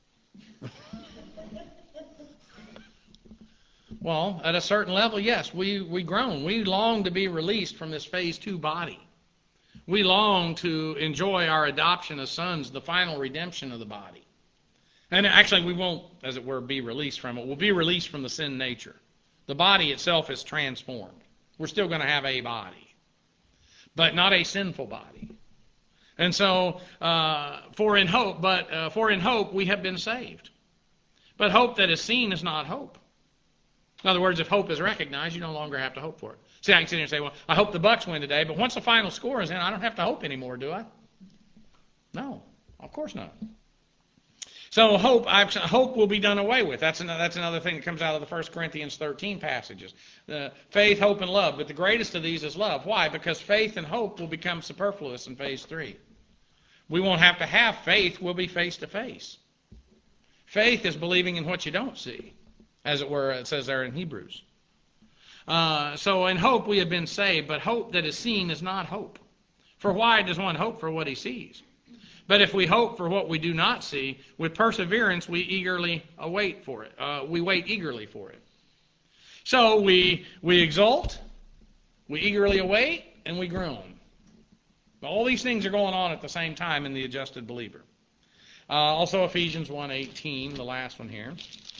A: Well, at a certain level, yes, we, we groan. We long to be released from this phase two body. We long to enjoy our adoption as sons, the final redemption of the body. And actually, we won't, as it were, be released from it. We'll be released from the sin nature. The body itself is transformed. We're still going to have a body, but not a sinful body. And so, uh, for in hope, but uh, for in hope we have been saved. But hope that is seen is not hope. In other words, if hope is recognized, you no longer have to hope for it. See, I can sit here and say, well, I hope the Bucks win today, but once the final score is in, I don't have to hope anymore, do I? No, of course not. So hope, I've, hope will be done away with. That's another, that's another thing that comes out of the First Corinthians thirteen passages. Uh, faith, hope, and love. But the greatest of these is love. Why? Because faith and hope will become superfluous in phase three. We won't have to have faith. We'll be face to face. Faith is believing in what you don't see, as it were, it says there in Hebrews. Uh, so in hope we have been saved, but hope that is seen is not hope. For why does one hope for what he sees? But if we hope for what we do not see, with perseverance we eagerly await for it. Uh, we wait eagerly for it. So we we exult, we eagerly await, and we groan. All these things are going on at the same time in the adjusted believer. Uh, also Ephesians one eighteen, the last one here.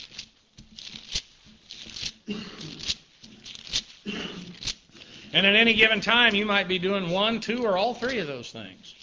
A: And at any given time, you might be doing one, two, or all three of those things.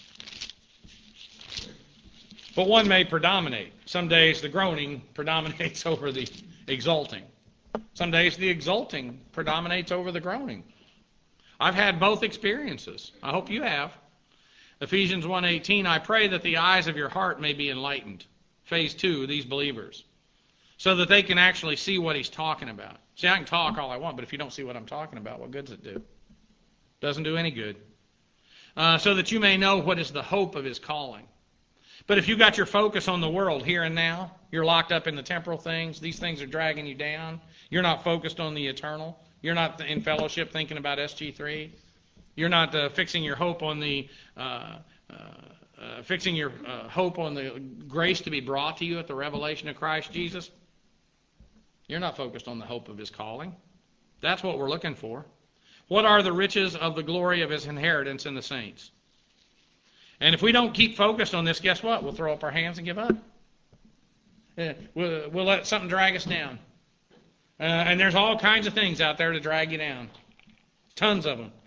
A: But one may predominate. Some days the groaning predominates over the exulting. Some days the exulting predominates over the groaning. I've had both experiences. I hope you have. Ephesians one eighteen, I pray that the eyes of your heart may be enlightened. Phase two, these believers. So that they can actually see what he's talking about. See, I can talk all I want, but if you don't see what I'm talking about, what good does it do? Doesn't do any good. Uh, so that you may know what is the hope of his calling. But if you got your focus on the world here and now, you're locked up in the temporal things, these things are dragging you down, you're not focused on the eternal, you're not in fellowship thinking about S G three, you're not uh, fixing your hope on the uh, uh, uh, fixing your uh, hope on the grace to be brought to you at the revelation of Christ Jesus, you're not focused on the hope of his calling. That's what we're looking for. What are the riches of the glory of his inheritance in the saints? And if we don't keep focused on this, guess what? We'll throw up our hands and give up. We'll, we'll let something drag us down. Uh, and there's all kinds of things out there to drag you down. Tons of them.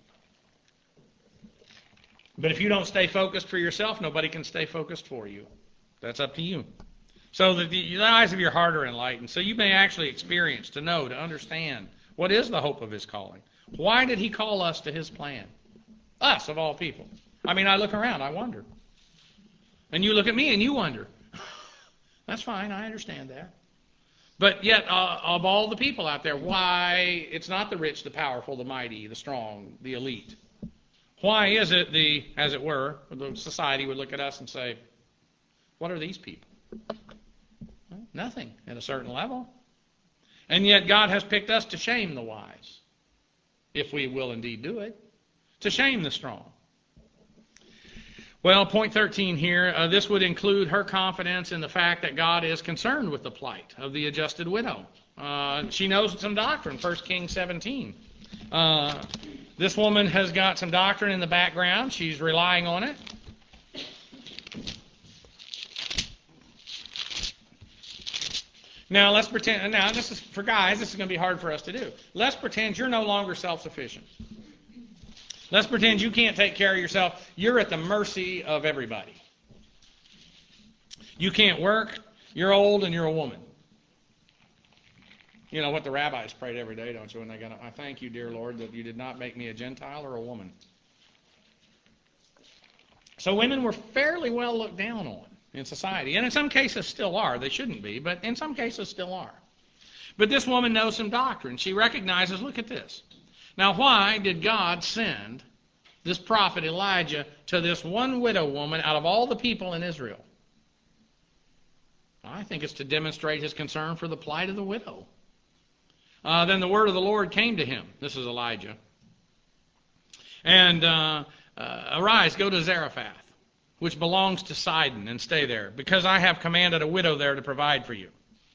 A: But if you don't stay focused for yourself, nobody can stay focused for you. That's up to you. So that the, the eyes of your heart are enlightened. So you may actually experience, to know, to understand what is the hope of his calling. Why did he call us to his plan? Us, of all people. I mean, I look around, I wonder. And you look at me and you wonder. That's fine, I understand that. But yet, uh, of all the people out there, why it's not the rich, the powerful, the mighty, the strong, the elite. Why is it the, as it were, the society would look at us and say, what are these people? Well, nothing at a certain level. And yet God has picked us to shame the wise, if we will indeed do it, to shame the strong. Well, point thirteen here, uh, this would include her confidence in the fact that God is concerned with the plight of the adjusted widow. Uh, she knows some doctrine, First Kings seventeen. Uh, this woman has got some doctrine in the background. She's relying on it. Now, let's pretend, now this is, for guys, this is going to be hard for us to do. Let's pretend you're no longer self-sufficient. Let's pretend you can't take care of yourself. You're at the mercy of everybody. You can't work. You're old and you're a woman. You know what the rabbis prayed every day, don't you? When they got, I thank you, dear Lord, that you did not make me a Gentile or a woman. So women were fairly well looked down on in society. And in some cases still are. They shouldn't be, but in some cases still are. But this woman knows some doctrine. She recognizes, look at this. Now, why did God send this prophet Elijah to this one widow woman out of all the people in Israel? I think it's to demonstrate his concern for the plight of the widow. Uh, then the word of the Lord came to him. This is Elijah. And uh, uh, arise, go to Zarephath, which belongs to Sidon, and stay there, because I have commanded a widow there to provide for you.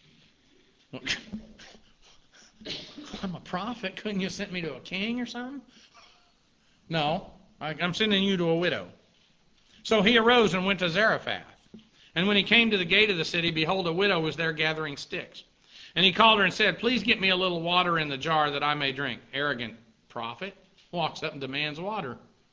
A: I'm a prophet. Couldn't you have sent me to a king or something? No, I, I'm sending you to a widow. So he arose and went to Zarephath. And when he came to the gate of the city, behold, a widow was there gathering sticks. And he called her and said, please get me a little water in the jar that I may drink. Arrogant prophet walks up and demands water.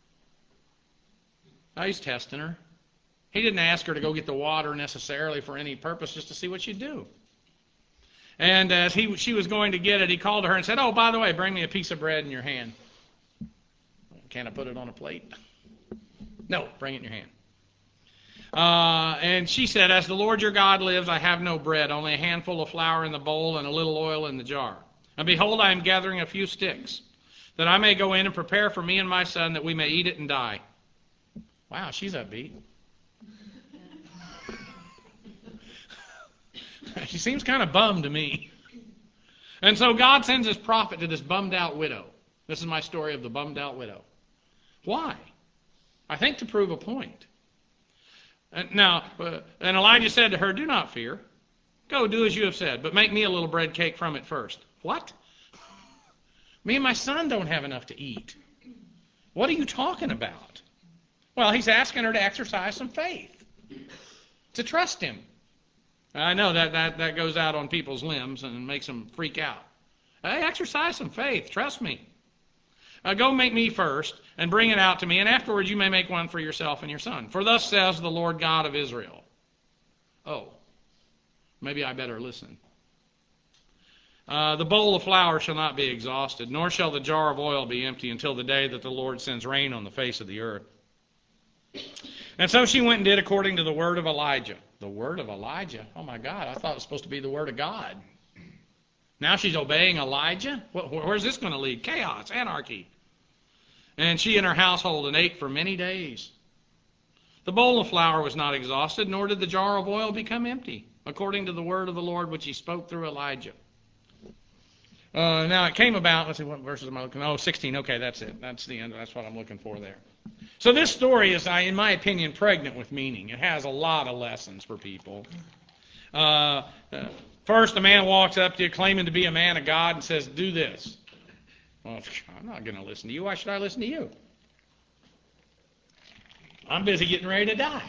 A: Now he's testing her. He didn't ask her to go get the water necessarily for any purpose, just to see what she'd do. And as he, she was going to get it, he called to her and said, oh, by the way, bring me a piece of bread in your hand. Can I put it on a plate? No, bring it in your hand. Uh, and she said, as the Lord your God lives, I have no bread, only a handful of flour in the bowl and a little oil in the jar. And behold, I am gathering a few sticks, that I may go in and prepare for me and my son, that we may eat it and die. Wow, she's upbeat. She seems kind of bummed to me. And so God sends his prophet to this bummed out widow. This is my story of the bummed out widow. Why? I think to prove a point. And now, uh, and Elijah said to her, do not fear. Go, do as you have said, but make me a little bread cake from it first. What? Me and my son don't have enough to eat. What are you talking about? Well, he's asking her to exercise some faith, to trust him. I know that, that, that goes out on people's limbs and makes them freak out. Hey, exercise some faith. Trust me. Uh, go make me first and bring it out to me, and afterwards you may make one for yourself and your son. For thus says the Lord God of Israel. Oh, maybe I better listen. Uh, the bowl of flour shall not be exhausted, nor shall the jar of oil be empty until the day that the Lord sends rain on the face of the earth. And so she went and did according to the word of Elijah. The word of Elijah? Oh my God, I thought it was supposed to be the word of God. Now she's obeying Elijah? Where's this going to lead? Chaos, anarchy. And she and her household and ate for many days. The bowl of flour was not exhausted, nor did the jar of oil become empty, according to the word of the Lord which he spoke through Elijah. Uh, now it came about, let's see, what verses am I looking at? Oh, sixteen, okay, that's it. That's the end. That's what I'm looking for there. So this story is, in my opinion, pregnant with meaning. It has a lot of lessons for people. Uh, uh, first, a man walks up to you claiming to be a man of God and says, do this. Well, I'm not going to listen to you. Why should I listen to you? I'm busy getting ready to die.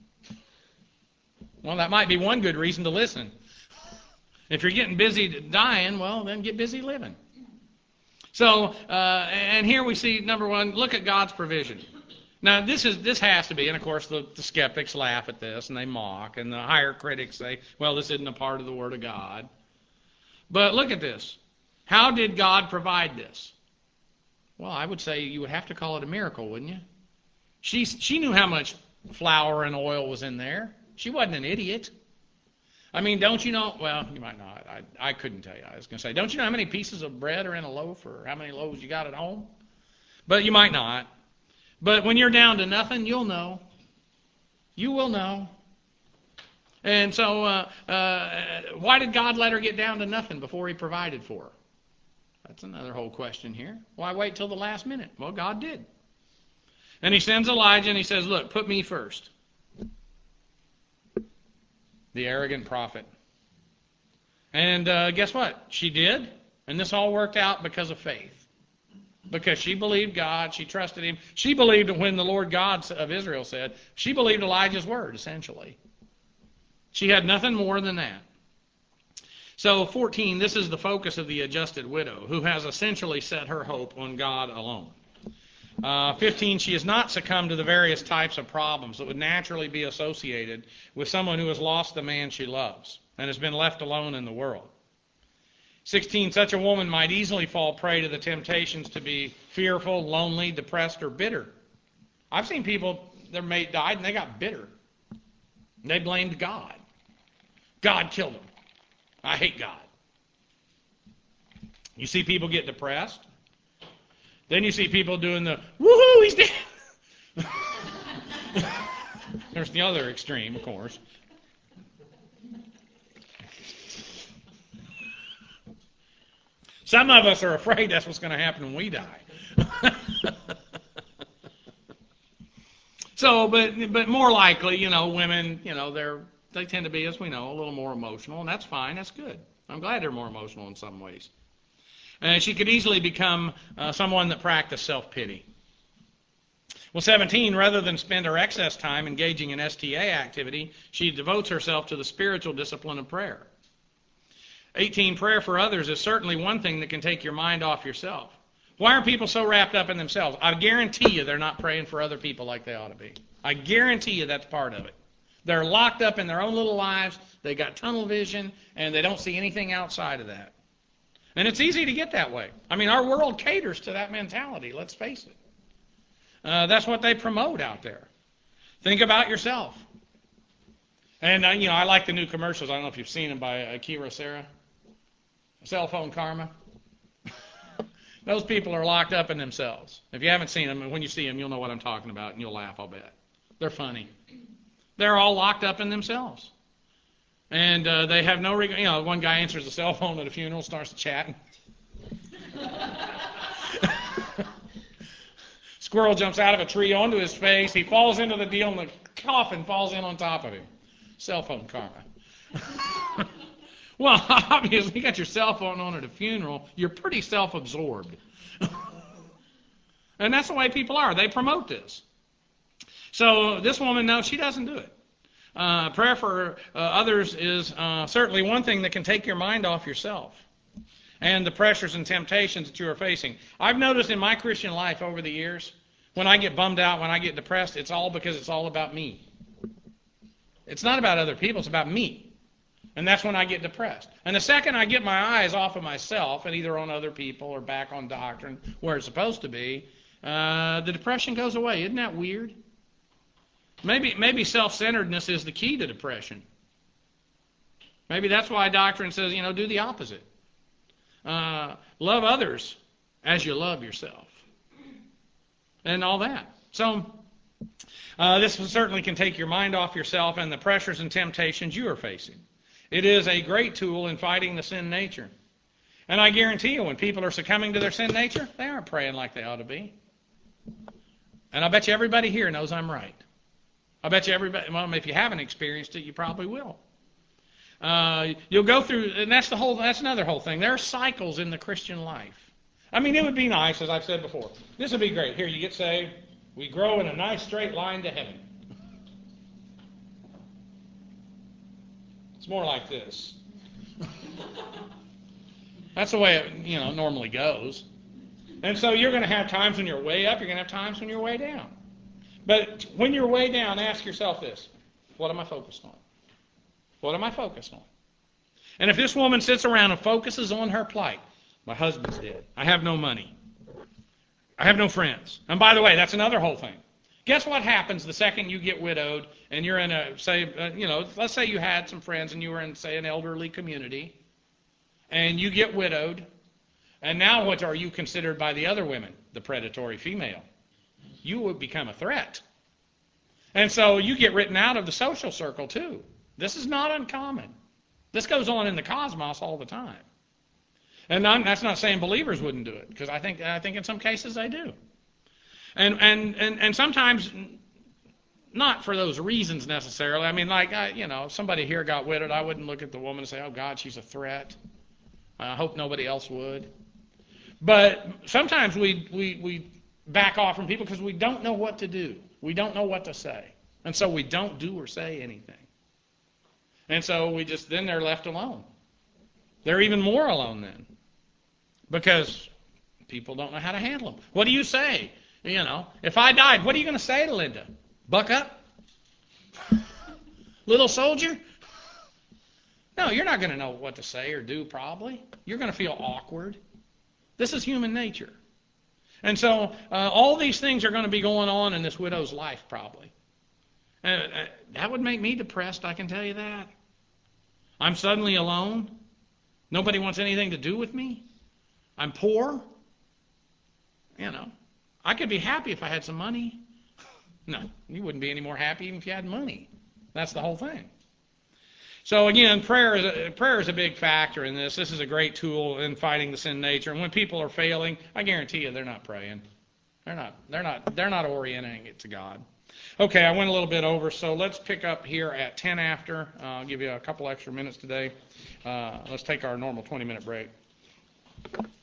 A: Well, that might be one good reason to listen. If you're getting busy dying, well, then get busy living. So, uh, and here we see, number one, look at God's provision. Now, this is this has to be, and of course the, the skeptics laugh at this and they mock, and the higher critics say, well, this isn't a part of the Word of God. But look at this. How did God provide this? Well, I would say you would have to call it a miracle, wouldn't you? She, she knew how much flour and oil was in there. She wasn't an idiot. I mean, don't you know? Well, you might not. I, I couldn't tell you. I was going to say, don't you know how many pieces of bread are in a loaf, or how many loaves you got at home? But you might not. But when you're down to nothing, you'll know. You will know. And so, uh, uh, why did God let her get down to nothing before He provided for her? That's another whole question here. Why wait till the last minute? Well, God did. And He sends Elijah and He says, look, put me first. The arrogant prophet. And uh, guess what? She did. And this all worked out because of faith. Because she believed God. She trusted Him. She believed when the Lord God of Israel said, she believed Elijah's word, essentially. She had nothing more than that. So fourteen, this is the focus of the adjusted widow, who has essentially set her hope on God alone. Uh, fifteen, she has not succumbed to the various types of problems that would naturally be associated with someone who has lost the man she loves and has been left alone in the world. sixteen, such a woman might easily fall prey to the temptations to be fearful, lonely, depressed, or bitter. I've seen people, their mate died and they got bitter. They blamed God. God killed them. I hate God. You see people get depressed. Then you see people doing the, woohoo, he's dead. There's the other extreme, of course. Some of us are afraid that's what's going to happen when we die. So, but but more likely, you know, women, you know, they're they tend to be, as we know, a little more emotional, and that's fine. That's good. I'm glad they're more emotional in some ways. And she could easily become uh, someone that practiced self-pity. Well, seventeen, rather than spend her excess time engaging in S T A activity, she devotes herself to the spiritual discipline of prayer. eighteen, prayer for others is certainly one thing that can take your mind off yourself. Why are people so wrapped up in themselves? I guarantee you they're not praying for other people like they ought to be. I guarantee you that's part of it. They're locked up in their own little lives, they got tunnel vision, and they don't see anything outside of that. And it's easy to get that way. I mean, our world caters to that mentality, let's face it. Uh, that's what they promote out there. Think about yourself. And, uh, you know, I like the new commercials. I don't know if you've seen them by uh, Kira Sarah. Cell phone karma. Those people are locked up in themselves. If you haven't seen them, and when you see them, you'll know what I'm talking about, and you'll laugh, I'll bet. They're funny. They're all locked up in themselves. And uh, they have no regard. You know, one guy answers the cell phone at a funeral, starts chatting. Squirrel jumps out of a tree onto his face. He falls into the deal, and the coffin falls in on top of him. Cell phone karma. Well, obviously, you got your cell phone on at a funeral. You're pretty self-absorbed. And that's the way people are. They promote this. So this woman, no, she doesn't do it. Uh, prayer for uh, others is uh, certainly one thing that can take your mind off yourself and the pressures and temptations that you are facing. I've noticed in my Christian life over the years, when I get bummed out, when I get depressed, it's all because it's all about me. It's not about other people, it's about me. And that's when I get depressed. And the second I get my eyes off of myself and either on other people or back on doctrine where it's supposed to be, uh, the depression goes away. Isn't that weird? Maybe maybe self-centeredness is the key to depression. Maybe that's why doctrine says, you know, do the opposite. Uh, love others as you love yourself. And all that. So uh, this certainly can take your mind off yourself and the pressures and temptations you are facing. It is a great tool in fighting the sin nature. And I guarantee you, when people are succumbing to their sin nature, they aren't praying like they ought to be. And I bet you everybody here knows I'm right. I bet you everybody, well, if you haven't experienced it, you probably will. Uh, you'll go through, and that's the whole, that's another whole thing. There are cycles in the Christian life. I mean, it would be nice, as I've said before. This would be great. Here, you get saved. We grow in a nice straight line to heaven. It's more like this. That's the way it, you know, normally goes. And so you're going to have times when you're way up. You're going to have times when you're way down. But when you're way down, ask yourself this. What am I focused on? What am I focused on? And if this woman sits around and focuses on her plight, my husband's dead. I have no money. I have no friends. And by the way, that's another whole thing. Guess what happens the second you get widowed and you're in a, say, uh, you know, let's say you had some friends and you were in, say, an elderly community, and you get widowed, and now what are you considered by the other women? The predatory female. You would become a threat. And so you get written out of the social circle too. This is not uncommon. This goes on in the cosmos all the time. And I'm, that's not saying believers wouldn't do it, because I think I think in some cases they do. And and and, and sometimes not for those reasons necessarily. I mean, like, I, you know, if somebody here got widowed, I wouldn't look at the woman and say, oh, God, she's a threat. I hope nobody else would. But sometimes we, we, we back off from people because we don't know what to do. We don't know what to say. And so we don't do or say anything. And so we just, then they're left alone. They're even more alone then. Because people don't know how to handle them. What do you say? You know, if I died, what are you going to say to Linda? Buck up? Little soldier? No, you're not going to know what to say or do probably. You're going to feel awkward. This is human nature. And so uh, all these things are going to be going on in this widow's life probably. Uh, uh, that would make me depressed, I can tell you that. I'm suddenly alone. Nobody wants anything to do with me. I'm poor. You know, I could be happy if I had some money. No, you wouldn't be any more happy even if you had money. That's the whole thing. So again, prayer is a, prayer is a big factor in this. This is a great tool in fighting the sin nature. And when people are failing, I guarantee you they're not praying. They're not. They're not. They're not orienting it to God. Okay, I went a little bit over, so let's pick up here at ten after. Uh, I'll give you a couple extra minutes today. Uh, let's take our normal twenty-minute break.